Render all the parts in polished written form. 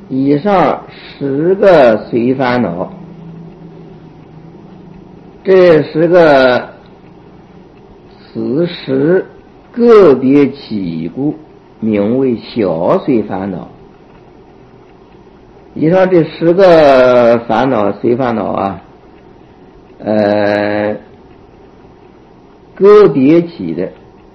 以上10个随烦恼，这10个此时个别起故，名为小随烦恼。以上这10个烦恼随烦恼啊，个别起的，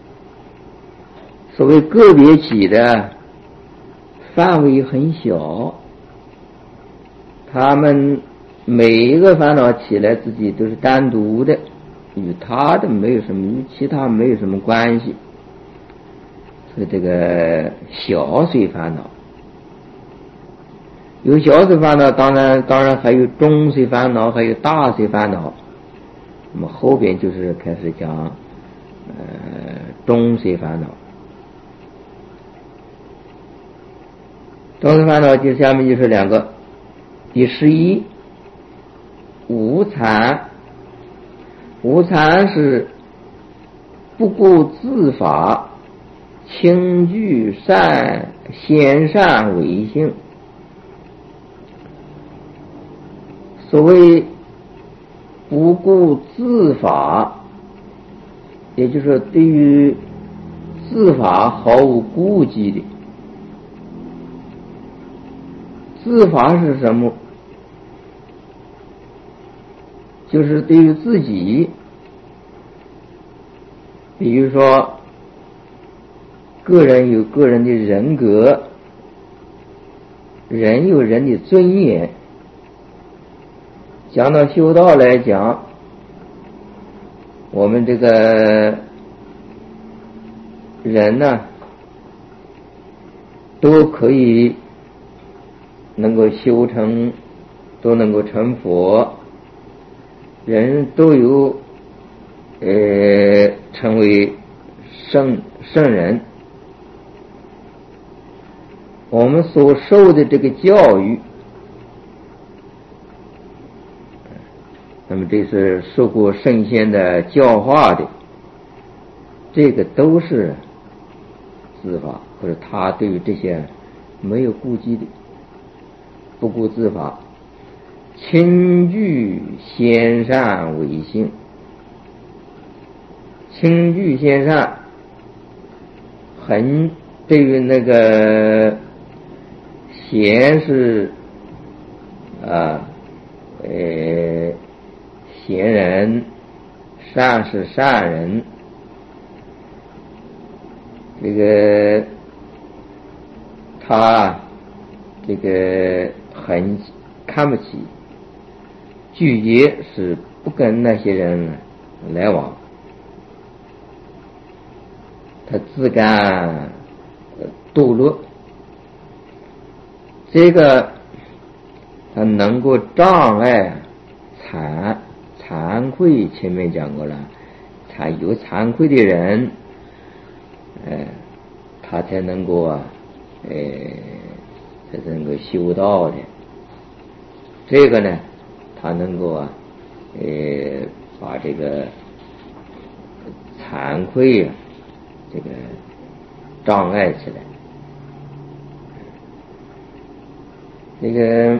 所谓个别起的范围很小，他们每一个烦恼起来自己都是单独的，与他的没有什么，与其他没有什么关系，所以这个小随烦恼。有小随烦恼，当然还有中随烦恼，还有大随烦恼。那么后边就是开始讲中随烦恼。中随烦恼就下面就是2个。第11，无惭。无惭是不顾自法，轻具先善为性。所谓不顾自法，也就是说对于自法毫无顾忌的。自法是什么？就是对于自己，比如说个人有个人的人格，人有人的尊严。讲到修道来讲，我们这个人呢，都可以能够修成，都能够成佛，人都有成为圣人。我们所受的这个教育，那么这是受过圣贤的教化的，这个都是自法，或者他对于这些没有顾忌的，不顾自法，轻具先善为性。轻具先善，很对于那个贤是贤人，善是善人，这个他这个很看不起，拒绝，是不跟那些人来往，他自甘堕落，这个他能够障碍惭愧，前面讲过了，有惭愧的人，他才能够才能够修道的。这个呢，他能够把这个惭愧这个障碍起来。这个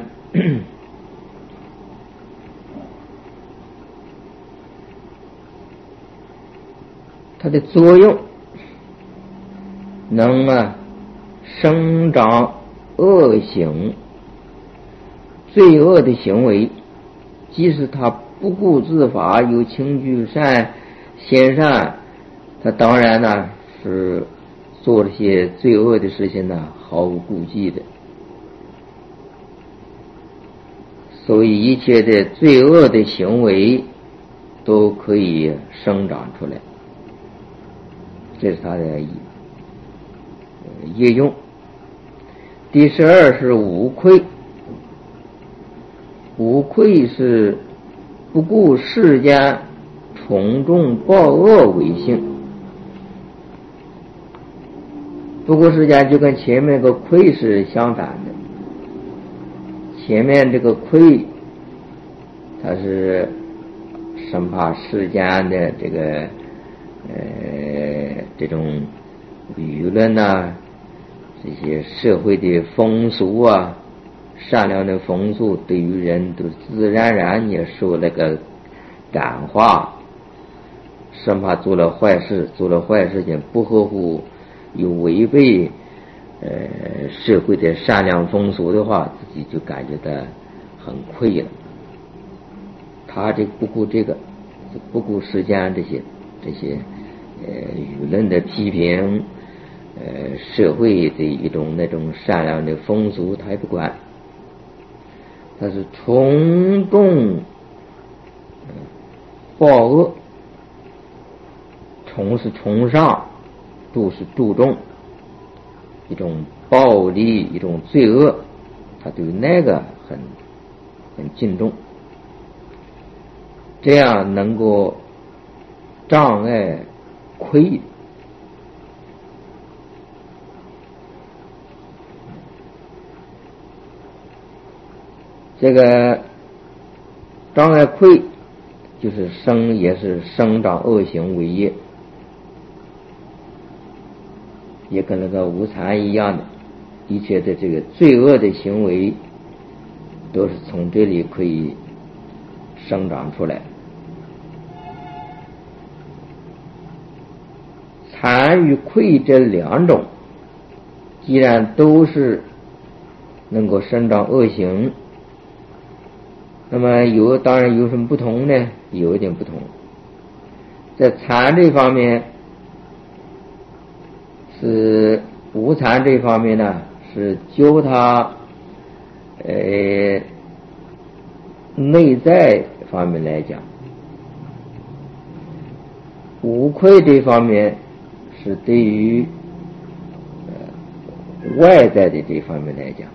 它的作用能生长恶行，罪恶的行为，即使他不顾自法，有轻具先善，他当然呢是做这些罪恶的事情呢毫无顾忌的，所以一切的罪恶的行为都可以生长出来，这是它的业用。第12是无愧。无愧是不顾世间从众报恶为性。不顾世间就跟前面那个愧是相反的。前面这个愧，它是生怕世间的这个这种舆论啊，这些社会的风俗啊， 善良的风俗对于人都自然然也受那个感化，生怕做了坏事情不合乎有违背社会的善良风俗的话，自己就感觉到很愧了。他这不顾这个，不顾世间这些舆论的批评，社会的一种那种善良的风俗他也不管，他是从重报恶，从是崇尚，度是注重一种暴力，一种罪恶，他对那个很敬重，这样能够障碍愧。这个障碍愧就是也是生长恶行为业，也跟那个无常一样的，一切的这个罪恶的行为都是从这里可以生长出来。惭与愧这两种既然都是能够生长恶行，那么当然有什么不同呢？有一点不同。在惭这方面是无惭这方面呢，是教他内在方面来讲，无愧这方面是对于外在的这方面来讲。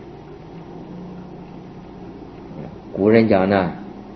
古人讲呢，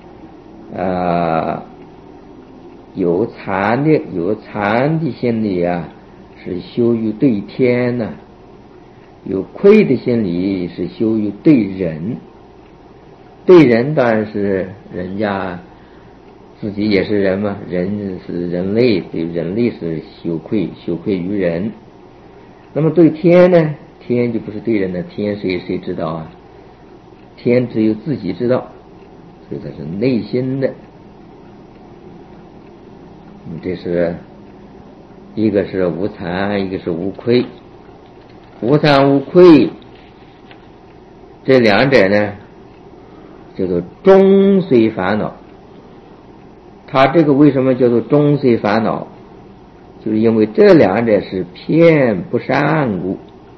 有惭的心理啊，是羞于对天呢；有愧的心理是羞于对人。对人当然是人家自己也是人嘛，人是人类，对人类是羞愧于人。那么对天呢？天就不是对人的，天谁知道啊？天只有自己知道，所以它是内心的。这是一个是无惭，一个是无愧。无惭无愧这两者呢，叫做终随烦恼。它这个为什么叫做终随烦恼？就是因为这两者是偏不善故。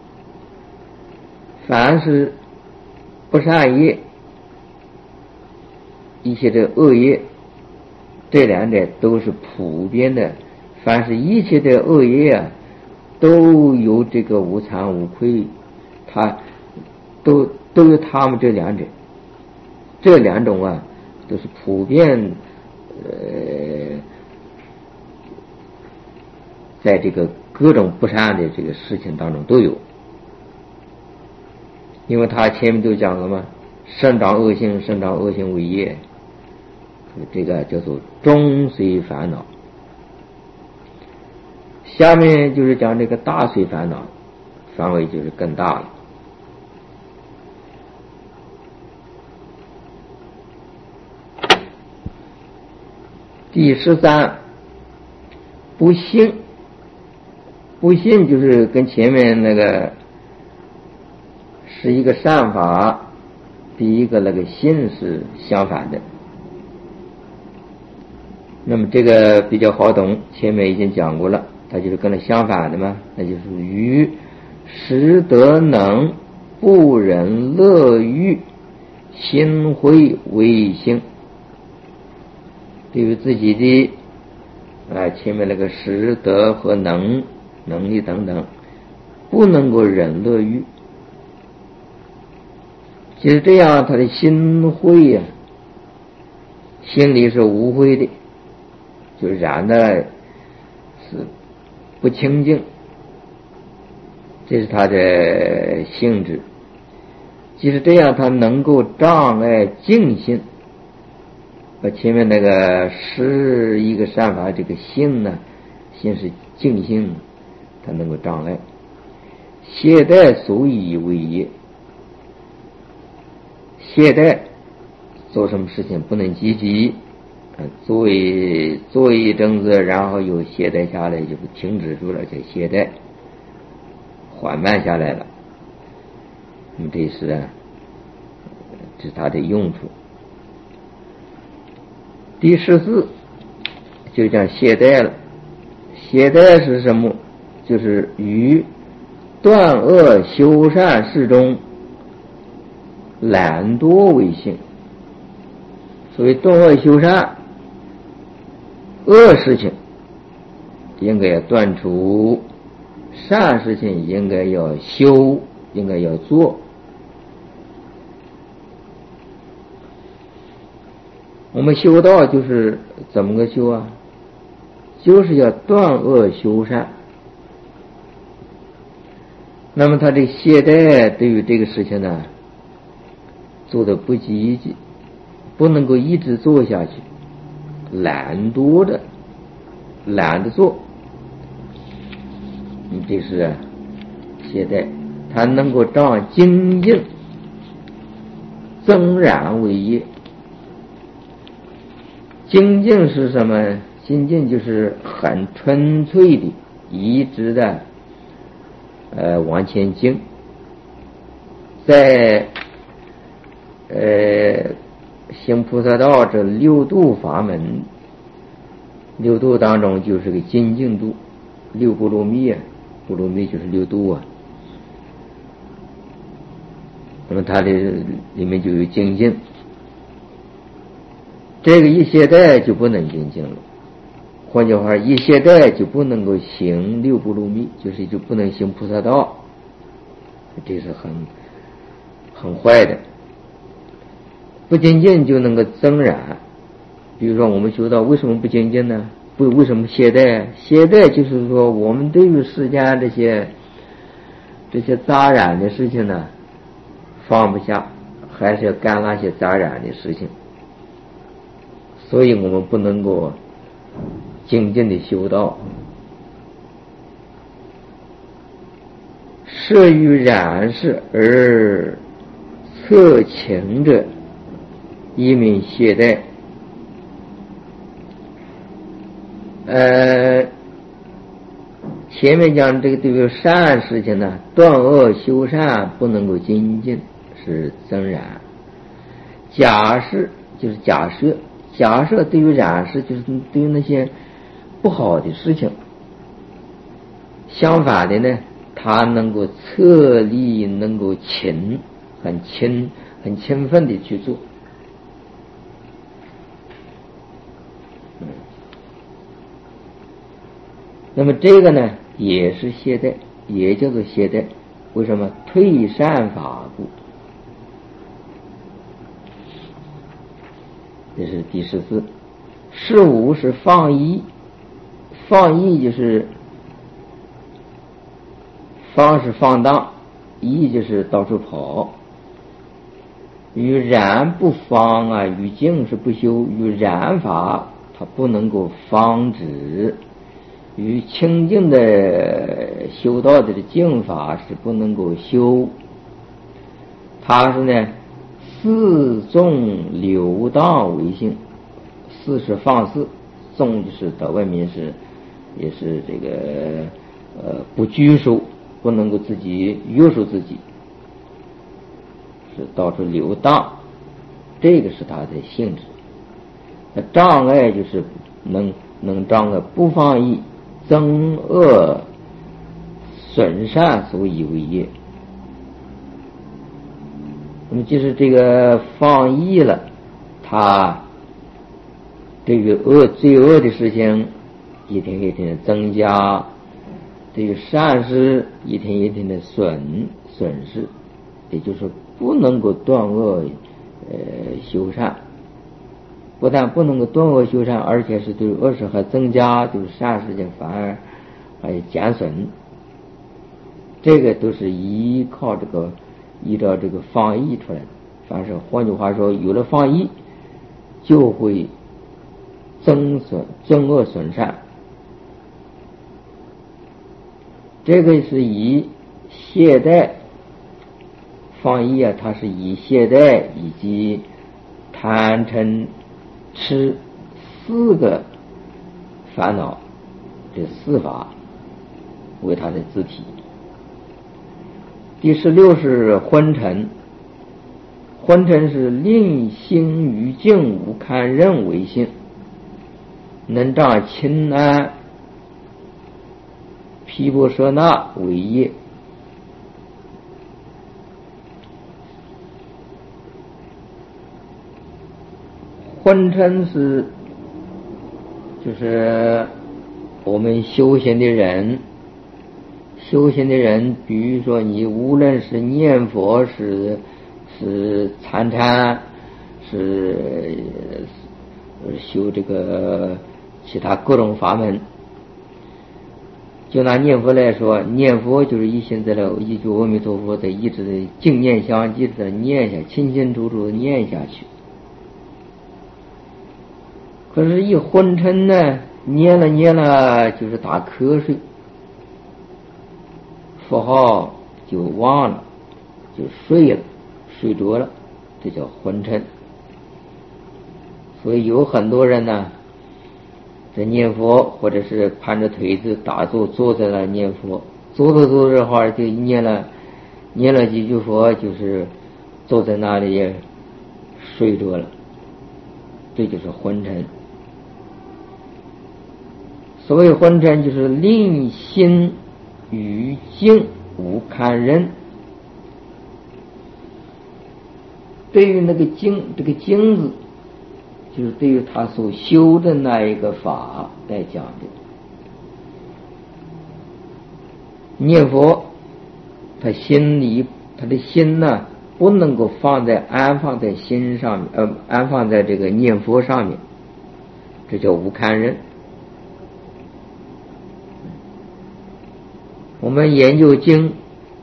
凡是不善业，一些的恶业，这两者都是普遍的。凡是一切的恶业啊，都有这个无惭无愧，它都有他们这两者。这两种啊，都是普遍在这个各种不善的这个事情当中都有。因为他前面都讲了嘛，生长恶行为业，这个叫做终随烦恼。下面就是讲这个大随烦恼，范围就是更大了。第13，不信。不信就是跟前面那个是一个善法，第一个那个信是相反的。那么这个比较好懂，前面已经讲过了，它就是跟它相反的嘛，那就是于实德能不忍乐欲心慧为性。对于自己的前面那个实德和能力等等，不能够忍乐欲。其实这样他的心慧呀，心里是无慧的，就染的是不清净，这是他的性质。即使这样，他能够障碍净心。把前面那个是一个善法，这个性呢，心是净心，它能够障碍。懈怠所以为业， 懈怠，做什么事情不能积极，做一阵子，然后又懈怠下来，就停止住了，叫懈怠，缓慢下来了。那么这是它的用处。第14就讲懈怠了。懈怠是什么？就是于断恶修善事中懒惰为性。所谓断恶修善，恶事情应该要断除，善事情应该要修，应该要做。我们修道就是怎么个修啊？就是要断恶修善。那么他这懈怠对于这个事情呢，做的不积极，不能够一直做下去，懒惰的，懒得做，这是懈怠。他能够让精进增染为业。精进是什么？精进就是很纯粹的，一直的往前进。在行菩萨道这六度法门，六度当中就是个精进度，六波罗蜜啊，波罗蜜就是六度啊。那么它的里面就有精进，这个一懈怠就不能精进了。换句话，一懈怠就不能够行六波罗蜜，就不能行菩萨道，这是很坏的。不精进就能够增染。比如说我们修道为什么不精进呢？为什么懈怠？懈怠就是说我们对于世间这些杂染的事情呢放不下，还是要干那些杂染的事情，所以我们不能够精进的修道。摄于染事而侧情者，一名懈怠。前面讲这个对于善事情呢，断恶修善不能够精进，是增染。假设就是假设对于染事，就是对于那些不好的事情，相反的呢，他能够侧力，能够很勤奋的去做。那么这个呢也是懈怠，也叫做懈怠。为什么？退善法故。这是第14。15是放逸。放逸就是放是放荡，逸就是到处跑。与染不放啊，与净是不修。与染法它不能够防止，与清净的修道的净法是不能够修。它是呢四纵流荡为性。四是放肆，纵就是到外面也是这个不拘束，不能够自己约束自己，是到处流荡，这个是它的性质。障碍就是能障碍不放逸，增恶损善所以为业。那么就是这个放逸了，它对于罪恶的事情一天一天的增加，对于善事一天一天的损失，也就是不能够断恶修善。不但不能够断恶修善，而且是对恶事还增加，就是善事情反而还减损。这个都是依照这个放逸出来的。凡是换句话说，有了放逸，就会增恶损善。这个是以懈怠放逸啊，它是以懈怠以及贪嗔痴4个烦恼，这4法为它的自体。第16是昏沉，昏沉是令心于境无堪任为性，能障清安毗婆舍那为业。昏沉是就是我们修行的人，比如说你无论是念佛是参禅，是修这个其他各种法门，就拿念佛来说，念佛就是一心在了一句阿弥陀佛的一直的净念相继的念下，清清楚楚的念下去。可是一昏沉呢，念了就是打瞌睡，佛号就忘了，就睡着了，这叫昏沉。所以有很多人呢在念佛，或者是盘着腿子打坐，坐在那念佛，坐着的话就念了几句佛，就是坐在那里睡着了，这就是昏沉。所谓昏沉就是令心于境无堪任。对于那个境，这个境字就是对于他所修的那一个法来讲的。念佛他的心呢不能够安放在心上面，安放在这个念佛上面，这叫无堪任。我们研究经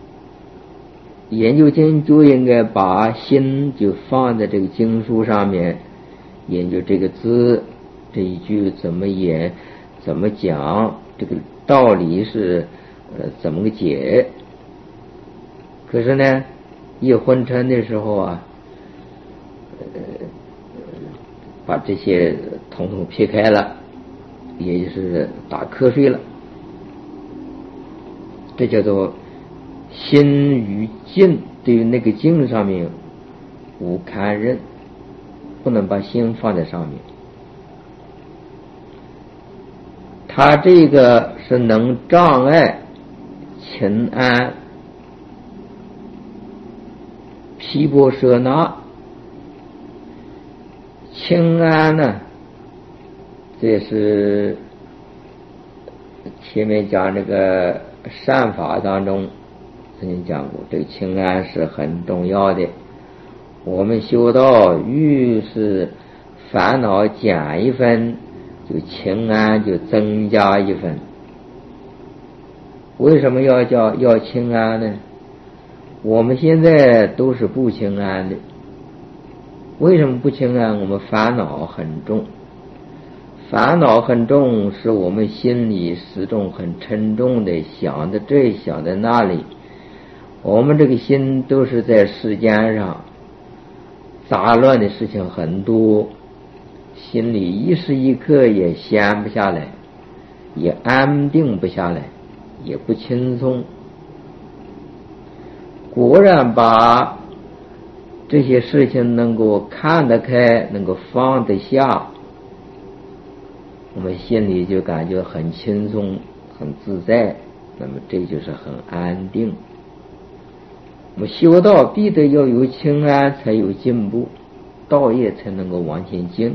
就应该把心就放在这个经书上面，研究这个字，这一句怎么演，怎么讲，这个道理是怎么个解。可是呢，一昏沉的时候啊，把这些统统撇开了，也就是打瞌睡了。这叫做心于境，对于那个境上面无堪任，不能把心放在上面。他这个是能障碍清安毗婆舍那。清安呢，这是前面讲这个善法当中曾经讲过，这个清安是很重要的。我们修道愈是烦恼减一分，就清安就增加一分。为什么要清安呢？我们现在都是不清安的。为什么不清安？我们烦恼很重，是我们心里始终很沉重的，想的这想的那里。我们这个心都是在世间上，杂乱的事情很多，心里一时一刻也闲不下来，也安定不下来，也不轻松。果然把这些事情能够看得开，能够放得下，我们心里就感觉很轻松很自在，那么这就是很安定。我们修道必得要有清安，才有进步，道业才能够往前进。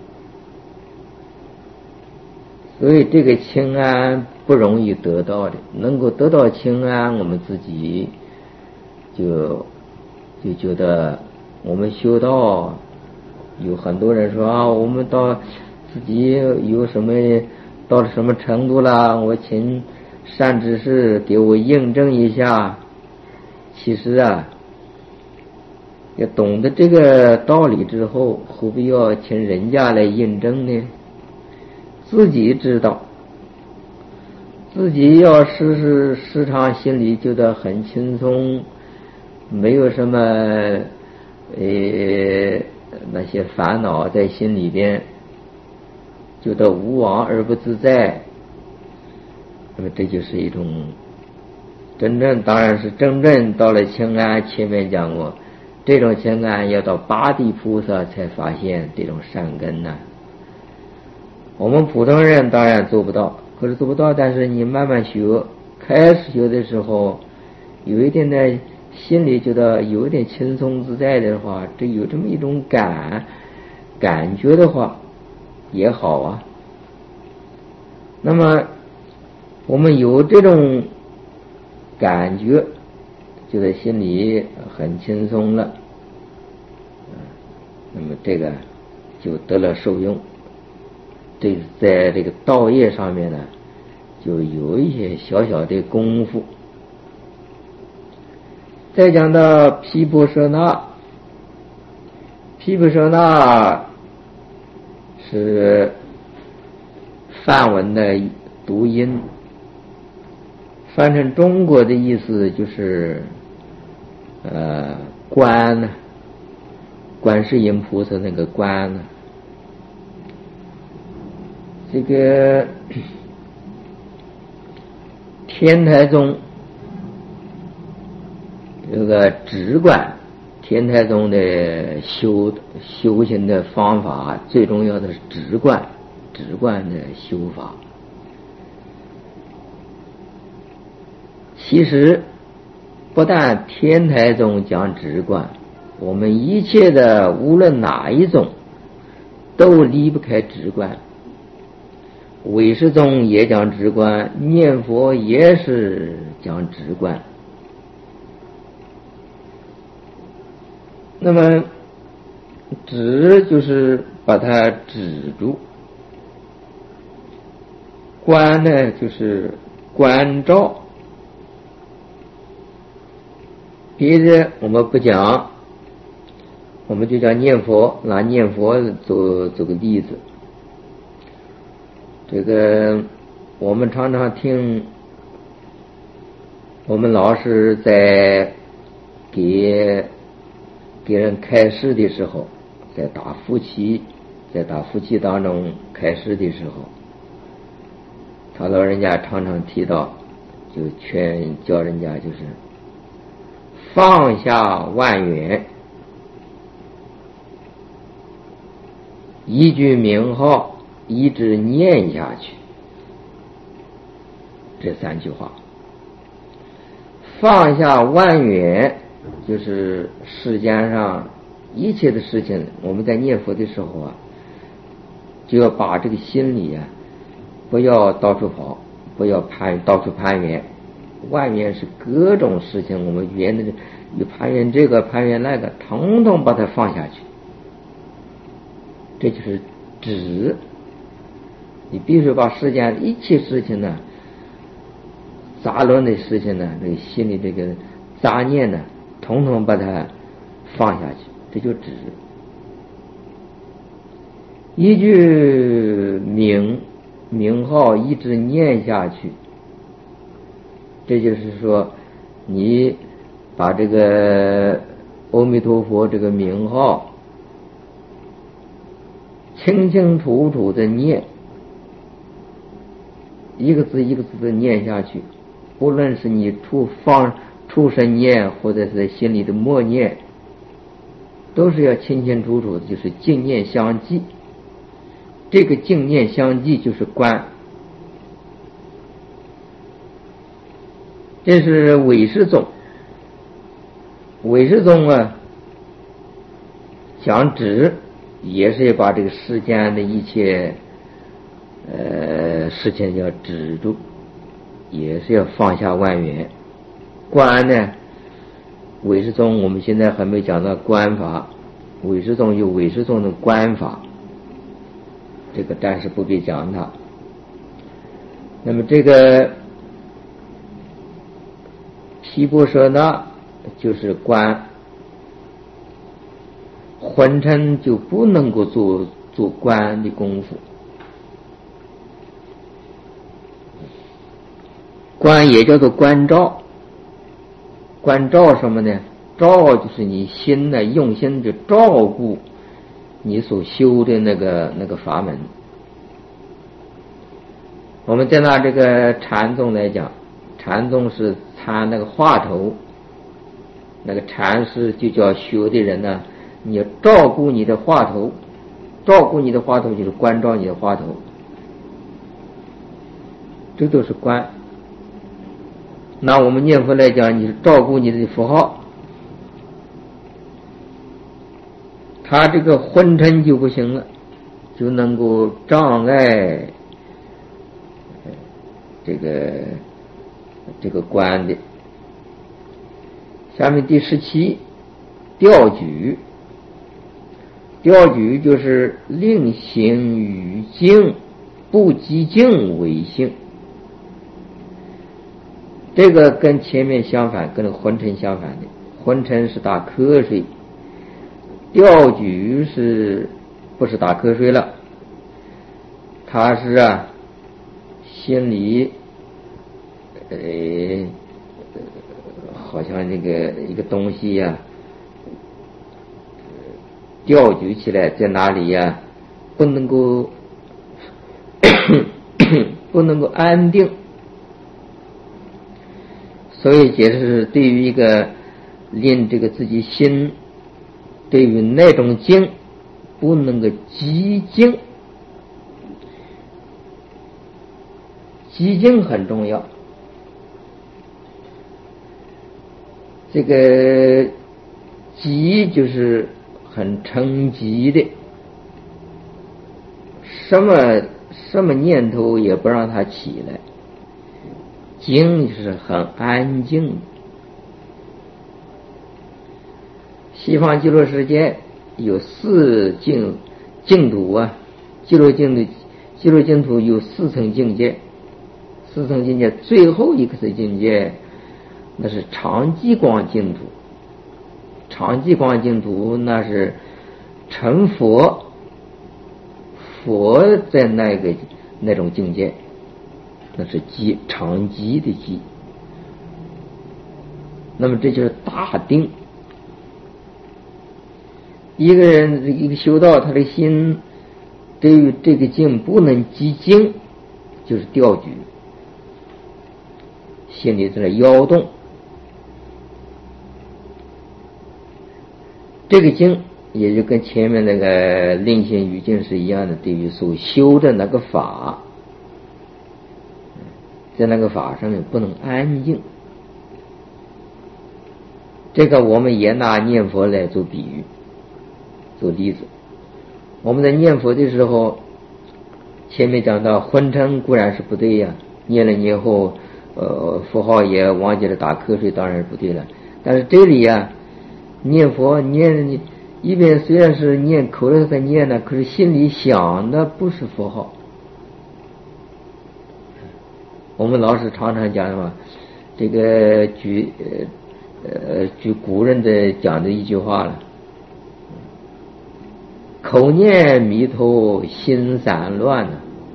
所以这个清安不容易得到的，能够得到清安，我们自己就觉得我们修道。有很多人说啊，我们到自己有什么到了什么程度了，我请善知识给我印证一下。其实啊，要懂得这个道理之后，何必要请人家来印证呢？自己知道，自己要时常心里觉得很轻松， 没有什么那些烦恼在心里边，就到无往而不自在。那么这就是一种真正，当然是真正到了清安，前面讲过，这种清安要到八地菩萨才发现这种善根呢。我们普通人当然做不到，可是做不到，但是你慢慢学，开始学的时候有一点的心里觉得有一点轻松自在的话，这有这么一种感觉的话也好啊。那么我们有这种感觉，就在心里很轻松了，那么这个就得了受用。这在这个道业上面呢，就有一些小小的功夫。再讲到毗婆舍那，毗婆舍那是梵文的读音，翻成中国的意思就是观呢，观世音菩萨那个观呢。这个天台宗这个止观，天台宗的修行的方法最重要的是止观的修法。其实不但天台宗讲止观，我们一切的无论哪一种都离不开止观。唯识宗也讲止观，念佛也是讲止观。那么止就是把它止住，观呢就是关照。别的我们不讲，我们就讲念佛，拿念佛做个例子。这个我们常常听我们老师在给人开示的时候，在打夫妻当中开示的时候，他老人家常常提到，就教人家就是放下万缘，一句名号一直念下去，这三句话。放下万缘，就是世间上一切的事情，我们在念佛的时候啊，就要把这个心里啊，不要到处跑，不要到处攀缘。万缘是各种事情，我们缘的有攀缘这个攀缘那个，统统把它放下去，这就是止。你必须把世间一切事情呢，杂乱的事情呢，这个心里这个杂念呢，统统把它放下去，这就止。一句名号一直念下去，这就是说你把这个阿弥陀佛这个名号清清楚楚的念，一个字一个字的念下去，不论是你出声念或者是心里的默念，都是要清清楚楚的，就是净念相继。这个净念相继就是观。这是唯识宗。唯识宗啊，讲止，也是要把这个世间的一切事情要止住，也是要放下万缘。观呢，唯识宗我们现在还没讲到观法，唯识宗有唯识宗的观法，这个暂时不必讲它。那么这个毗婆舍那就是观，昏沉就不能够做观的功夫。观也叫做观照，观照什么呢？照照就是你心呢，用心去照顾你所修的那个法门。我们再拿这个禅宗来讲，禅宗是参那个话头，那个禅师就叫学的人呢，你要照顾你的话头，照顾你的话头就是关照你的话头，这都是关。拿我们念佛来讲，你是照顾你的符号，他这个昏沉就不行了，就能够障碍这个观的。下面第17，调举。调举就是令行语静，不激静为性。这个跟前面相反，跟昏沉相反的。昏沉是打瞌睡，调举是不是打瞌睡了？他是心里好像这个一个东西调举起来，在哪里不能够不能够安定。所以解释是对于一个令这个自己心对于那种静不能够激静，激静很重要。这个激就是很沉寂的，什么念头也不让它起来。静就是很安静。西方极乐世界有4净土极乐净土有4层境界，4层境界最后一个是境界，那是常寂光净土。常寂光净土那是成佛在那种境界，那是常寂的寂。那么这就是大定。一个人一个修道，他的心对于这个境不能激静，就是调举，心里在那摇动。这个境也就跟前面那个令行语境是一样的，对于所修的那个法，在那个法上面不能安静。这个我们也拿念佛来做比喻，做例子。我们在念佛的时候，前面讲到昏沉固然是不对呀，念了念后符号也忘记了打瞌睡，当然是不对了。但是这里念佛念一边虽然是念口里在念呢，可是心里想的不是符号。我们老师常常讲嘛，这个举古人的讲的一句话了，口念弥陀心散乱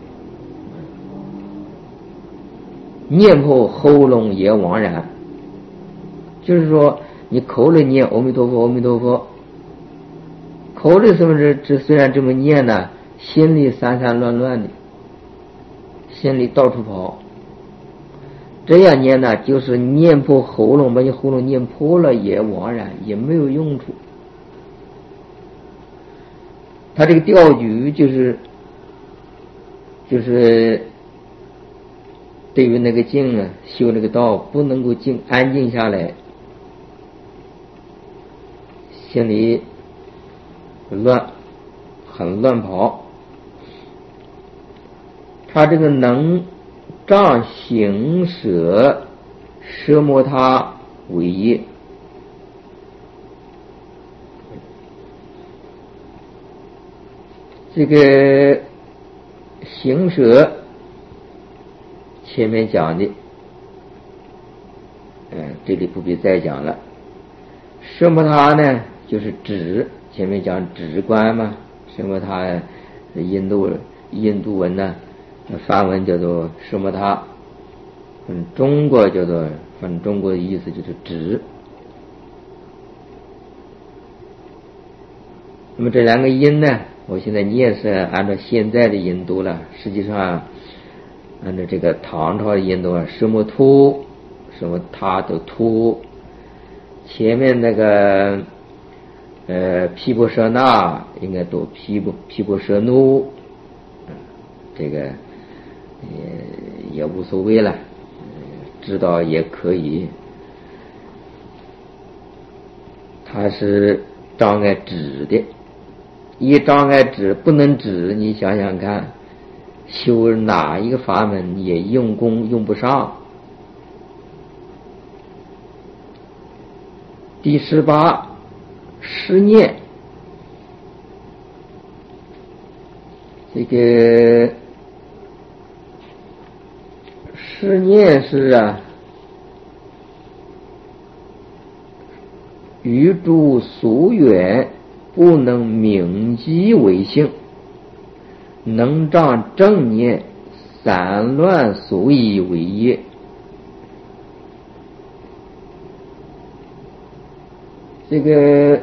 念破喉咙也枉然。就是说你口里念阿弥陀佛阿弥陀佛，口里是不是虽然这么念呢，心里散散乱乱的，心里到处跑。这样念呢，就是念破喉咙，把你喉咙念破了也枉然，也没有用处。他这个调举就是对于那个静修那个道不能够安静下来，心里很乱跑。他这个能障行舍摄摩他为业。这个行舍前面讲的这里不必再讲了。摄摩他呢就是指，前面讲指观嘛，摄摩他印度文呢，梵文叫做摄摩他，中国叫做，反正中国的意思就是指。 那么这两个音呢，我现在念是按照现在的音读了，实际上按照这个唐朝的音读啊，什么突什么他都突，前面那个毗婆舍那应该读毗婆舍奴，这个也无所谓了，知道也可以。它是障碍止的，一障碍止不能止，你想想看，修哪一个法门也用功用不上。第18失念，这个失念是于诸俗缘不能铭记为性，能障正念，散乱俗意为业。这个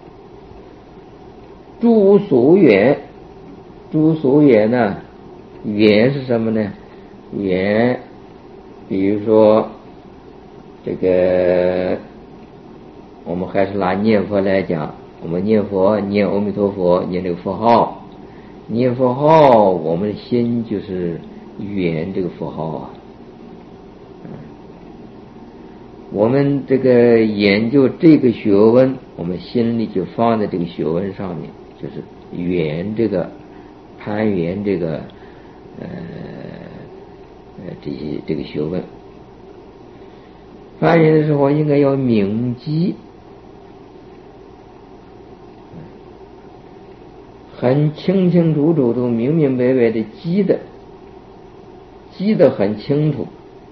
诸俗缘呢，缘是什么呢？缘比如说这个我们还是拿念佛来讲，我们念佛念阿弥陀佛，念这个佛号，念佛号我们的心就是缘这个佛号啊。我们这个研究这个学问，我们心里就放在这个学问上面，就是缘这个攀缘这个这个学问。攀缘的时候应该要铭记，很清清楚楚都明明白白的记得很清楚。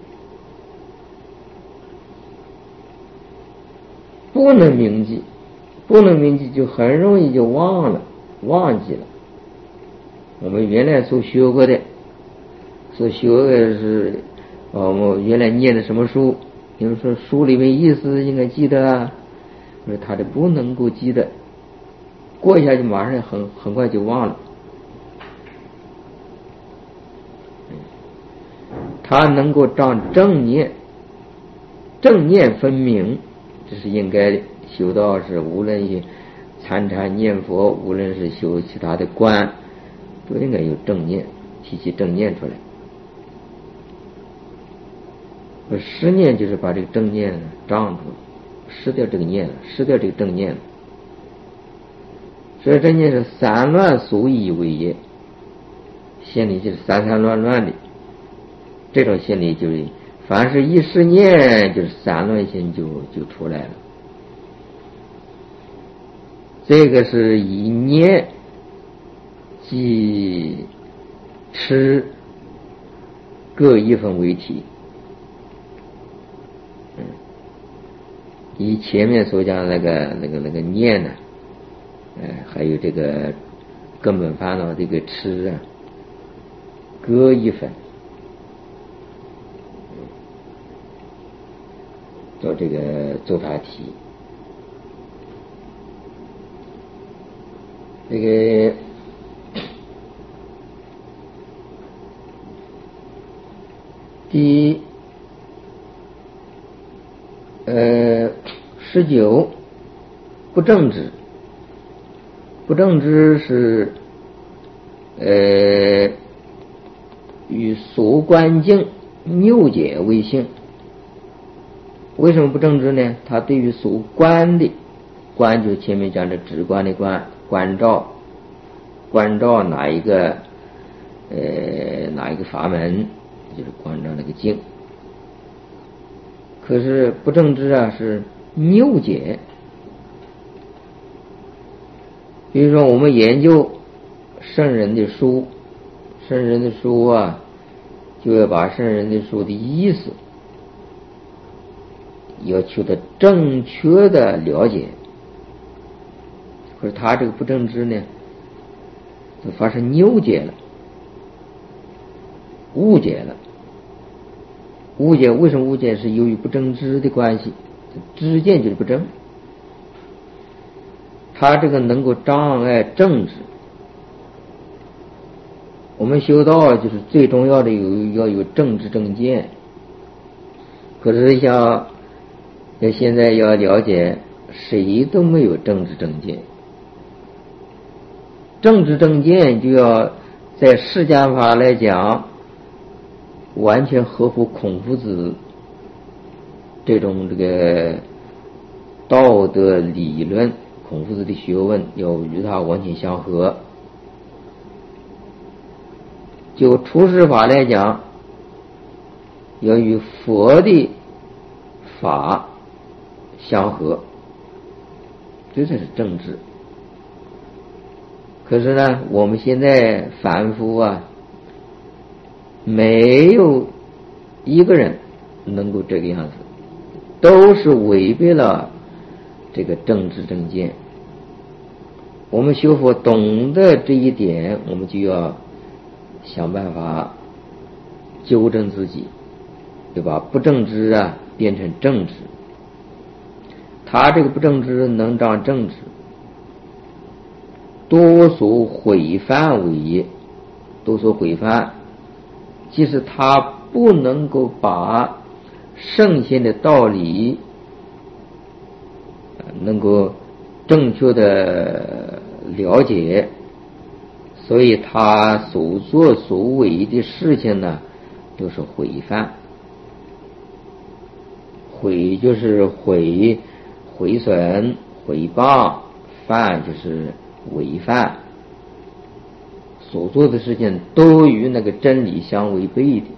不能铭记就很容易就忘记了。我们原来所学过的是我们原来念的什么书，比如说书里面意思应该记得啊，说他的不能够记得，过一下就马上很快就忘了。他能够障正念分明，这是应该修道士，无论是参禅念佛，无论是修其他的观，都应该有正念，提起正念出来。失念就是把这个正念障住了，失掉这个念了，失掉这个正念了。所以正念是散乱俗意为业，心里就是散散乱乱的，这种心理就是凡是一失念，就是散乱心就出来了。这个是以念即持各一分为体。以前面所讲的那个念呢，还有这个根本烦恼这个持各一分。做这个做法题，这个第19不正知，不正知是与所观境谬解为性。为什么不正知呢？他对于所观的观，就是前面讲的直观的观，关照哪一个法门，就是关照那个境。可是不正知是谬解。比如说我们研究圣人的书就要把圣人的书的意思要求得正确的了解，可是他这个不正知呢，就发生谬解了，误解了。为什么误解？是由于不正知的关系，知见就是不正。 它这个能够障碍正直。我们修道就是最重要的要有正知正见。可是像现在要了解，谁都没有正知正见。正知正见就要在释迦法来讲，完全合乎孔夫子这种这个道德理论，孔夫子的学问要与他完全相合。就出世法来讲，要与佛的法相合，这才是正知。可是呢，我们现在凡夫啊，没有一个人能够这个样子，都是违背了这个正知正见。我们修佛懂得这一点，我们就要想办法纠正自己，对吧？不正知啊变成正知，他这个不正知能障正知，多所毁犯为业，多所毁犯，即使他不能够把圣贤的道理能够正确的了解，所以他所作所为的事情呢，都是毁犯。毁就是毁损、毁谤，犯就是违犯。所做的事情都与那个真理相违背的，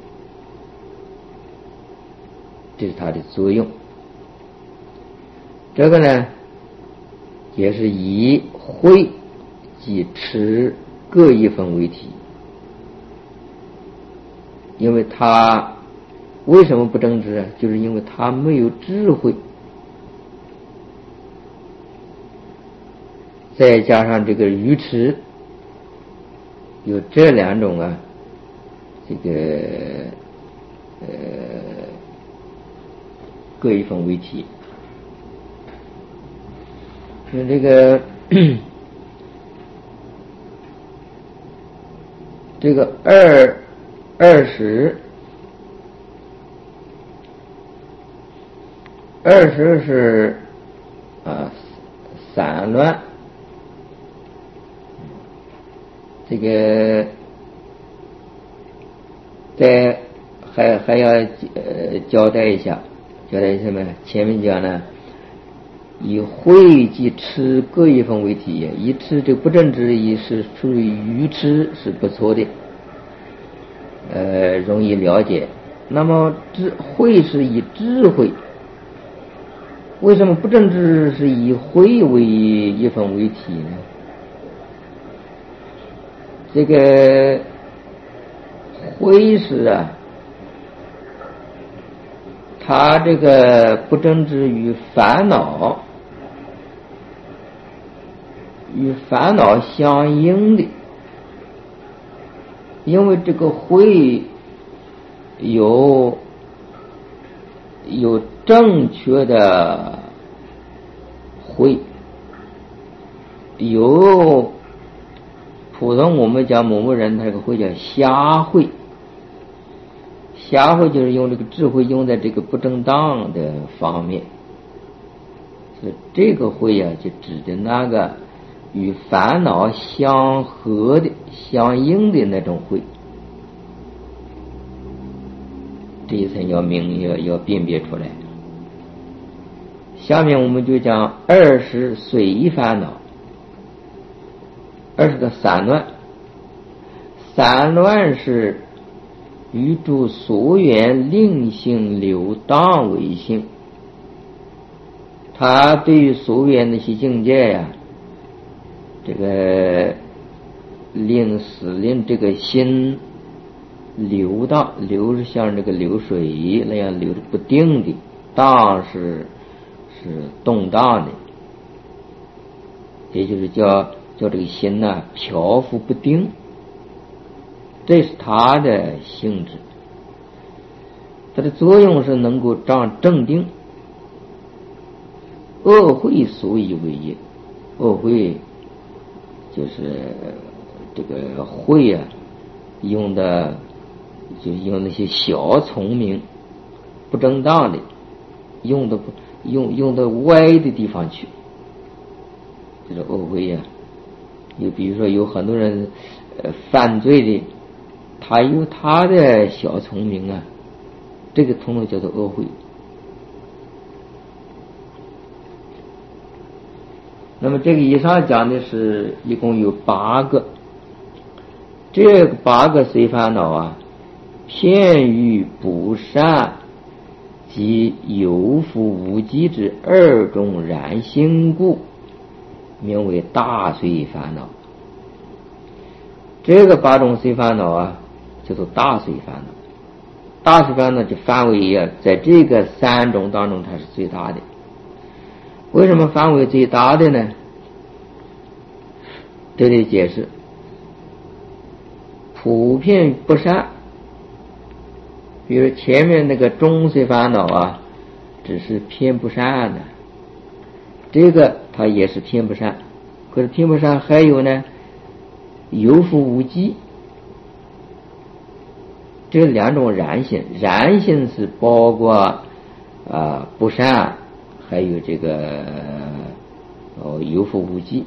这是它的作用。这个呢，也是以慧及持各一分为体。因为他为什么不正知啊？就是因为他没有智慧，再加上这个愚痴，有这两种啊，这个各一分为体。那这个这个20是散乱，这个还要交代一下什么？前面讲呢，以慧及持各一分为体，以持这不正知也是属于愚痴，是不错的，容易了解。那么慧是以智慧，为什么不正知是以慧为一分为体呢？这个慧是啊，它这个不正知与烦恼相应的，因为这个慧有正确的慧，有普通我们讲某某人他这个慧叫瞎慧，瞎慧就是用这个智慧用在这个不正当的方面，所以这个慧啊就指的那个与烦恼相合的相应的那种慧，这一层要辨别出来。下面我们就讲20随烦恼，20个散乱。散乱是与诸所缘令性流荡为性，他对于所缘那些境界呀，这个令这个心流荡，流是像这个流水那样流着不定的，荡是动荡的，也就是叫这个心呢漂浮不定，这是它的性质。它的作用是能够障正定，恶慧所以为业。 恶慧就是这个慧啊，用的就用那些小聪明不正当的，用的歪的地方去，这是恶慧呀。就比如说有很多人犯罪的，他有他的小聪明啊，这个统统叫做恶慧。那么这个以上讲的是一共有8个，这个8个随烦恼啊，偏于不善及有福无记之2种染性故，名为大随烦恼。这个8种随烦恼啊，叫做大随烦恼。大随烦恼的范围啊，在这个3种当中它是最大的。为什么范围最大的呢？这里解释，普遍不善。比如前面那个中随烦恼啊，只是偏不善的，这个它也是偏不善。可是偏不善还有呢，有福无记，这2种染性。染性是包括不善，还有这个有福无记。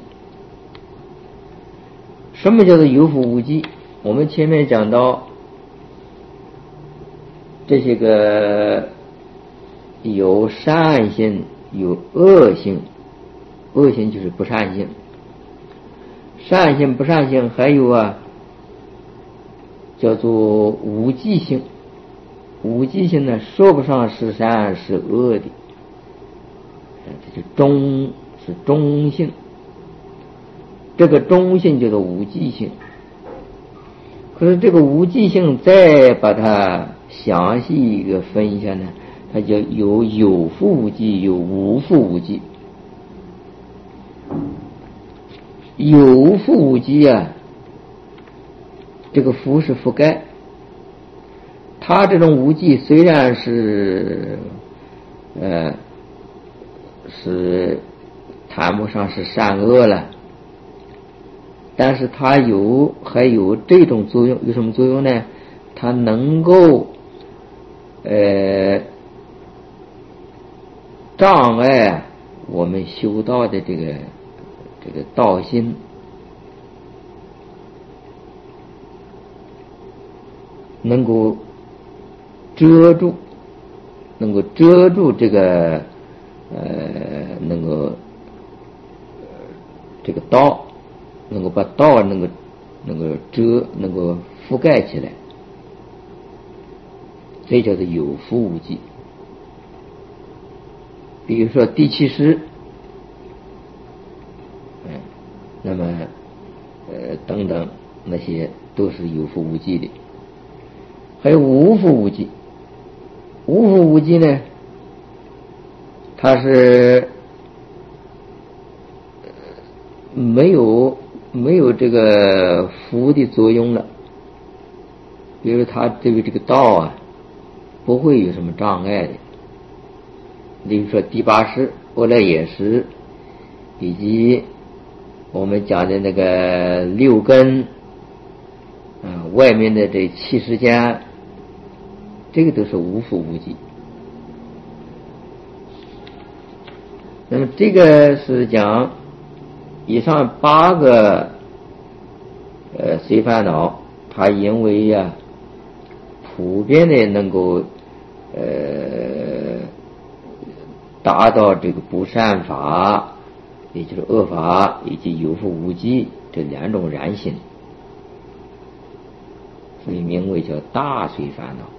什么叫做有福无记？我们前面讲到这些个有善性有恶性，恶性就是不善性，善性不善性还有叫做无记性。无记性呢，说不上是善是恶的，这就中性。这个中性叫做无记性。可是这个无记性再把它详细一个分一下呢，它叫有福无记，有无福无记。有福无记啊，这个福是覆盖，它这种无记虽然是谈不上是善恶了，但是它还有这种作用。有什么作用呢？它能够障碍我们修道的这个道心，能够遮住这个能够这个道，能够把道能够覆盖起来，这叫做有福无记。比如说第7识，那么等等，那些都是有福无记的。还有无福无记。无福无记呢，它是没有这个福的作用了。比如它对于这个道啊，不会有什么障碍的。例如说第8识、阿赖耶识，以及我们讲的那个6根外面的这7识间，这个都是无福无记。那么这个是讲以上8个随烦恼，它因为普遍的能够达到这个不善法，也就是恶法，以及有福无记这2种染性，所以名为叫大随烦恼。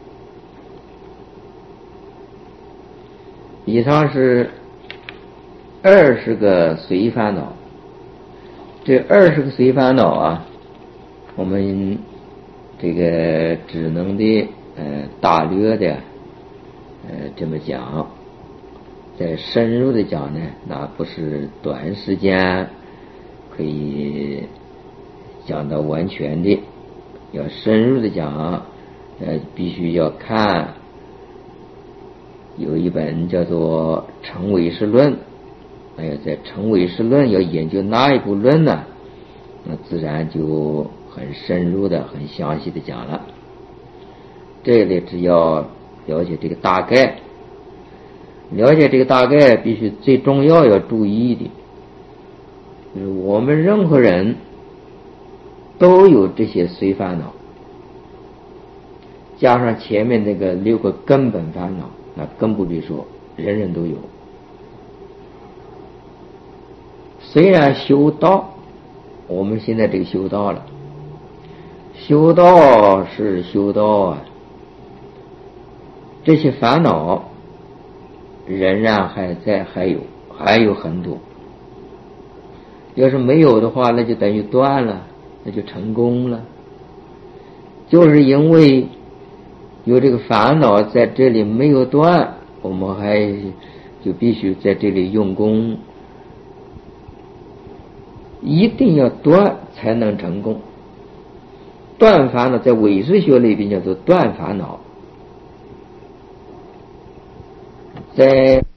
以上是20个随烦恼。这20个随烦恼啊，我们这个只能的大略的这么讲，再深入的讲呢，那不是短时间可以讲到完全的。要深入的讲，必须要看有一本叫做《成唯识论》， 在成唯识论要研究哪一部论呢？那自然就很深入的、很详细的讲了。这里只要了解这个大概，了解这个大概，必须最重要注意的，就是我们任何人都有这些随烦恼，加上前面那个6个根本烦恼，那更不必说，人人都有。虽然修道，我们现在这个修道了，修道是修道啊，这些烦恼仍然还在，还有很多。要是没有的话，那就等于断了，那就成功了。就是因为有这个烦恼在这里没有断，我们还就必须在这里用功，一定要断才能成功。断烦恼在唯识学里边叫做断烦恼，在